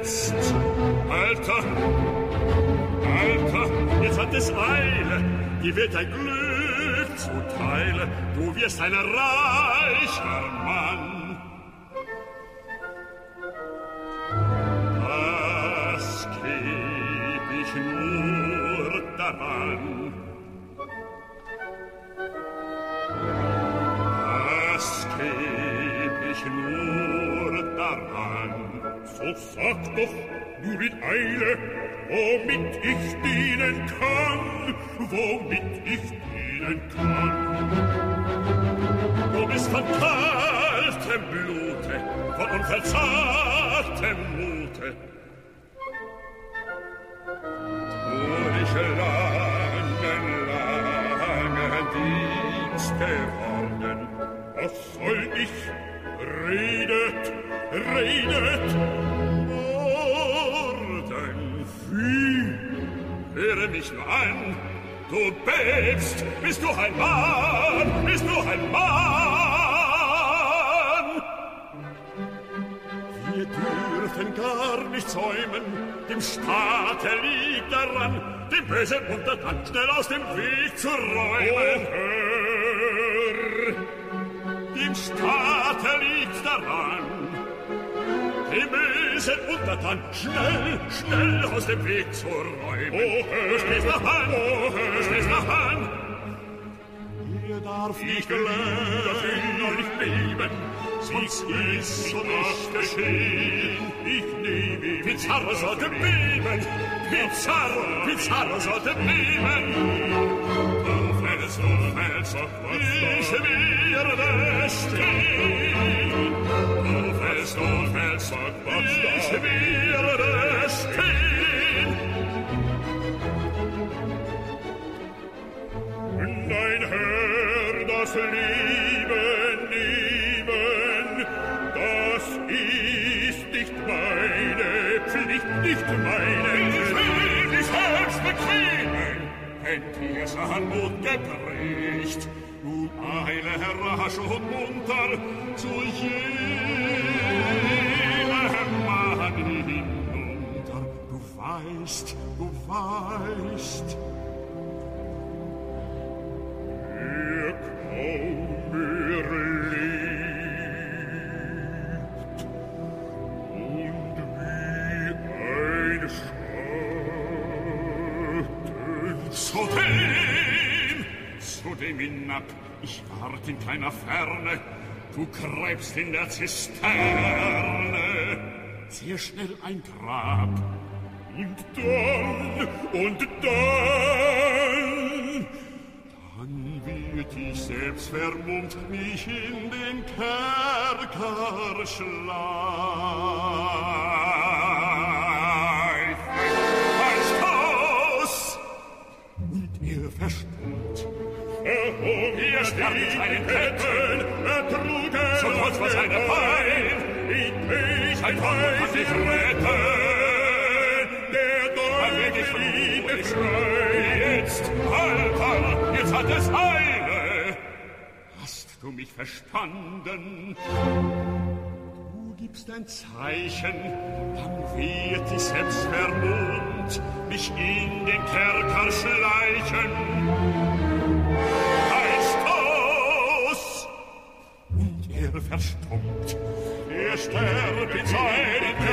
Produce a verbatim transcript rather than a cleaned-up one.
jetzt. Alter, Alter, jetzt hat es Eile, die wird dein Glück zuteile, du wirst ein reicher Mann. Das geb ich nur daran, das geb ich nur daran. So sag doch nur mit Eile, womit ich dienen kann, womit ich dienen kann. Du bist von kaltem Blute, von unverzagtem Mute. Du dich langen, langen Dienst geworden. Was soll ich? Redet, redet, Orden, wie? Höre mich nur an, du bebst, bist du ein Mann, bist du ein Mann? Wir dürfen gar nicht säumen, dem Staate liegt daran, dem bösen Untertan schnell aus dem Weg zu räumen. Oh, hör! Dem Staate liegt daran, dem bösen Untertan schnell, schnell aus dem Weg zu räumen. Oh, hör! Du stehst noch an, oh, hör! Du stehst noch an. Ihr darf nicht leben, noch nicht leben, sonst ist schon nicht geschehen. Ich nehme ihn. Pizarro sollte beben, Pizarro, Pizarro sollte beben. Du fällst, du fällst, ich werde stehen. Du fällst, du fällst, ich werde stehen. Dein Herr, das Leben nehmen, das ist nicht meine Pflicht, nicht meine Pflicht. Ich will dich selbst bequemen, wenn dir's an Mut gebricht. Nun eile rasch und munter zu jenem Mann hinunter. Du weißt, du weißt, er kaum mehr lebt und wie ein Schatten zu dem, zu dem hinab. Ich wart in kleiner Ferne, du kreibst in der Zisterne. Sehr schnell ein Grab. Und dann, und dann, dann wird ich selbst vermummt mich in den Kerker schleifen. Heißt aus! Und er verstummt. Er hob ihr steht seinen Ketten, er trug er so kurz vor seine Bein, in mich ein Wein kann dich retten, der deutsche Liebe schreit. Jetzt, Alter, jetzt hat es Eile. Hast du mich verstanden? Du gibst ein Zeichen, dann wird ich selbst vermummt, mich in den Kerker schleichen. Heißt aus! Und er verstummt. Er sterbt in seinen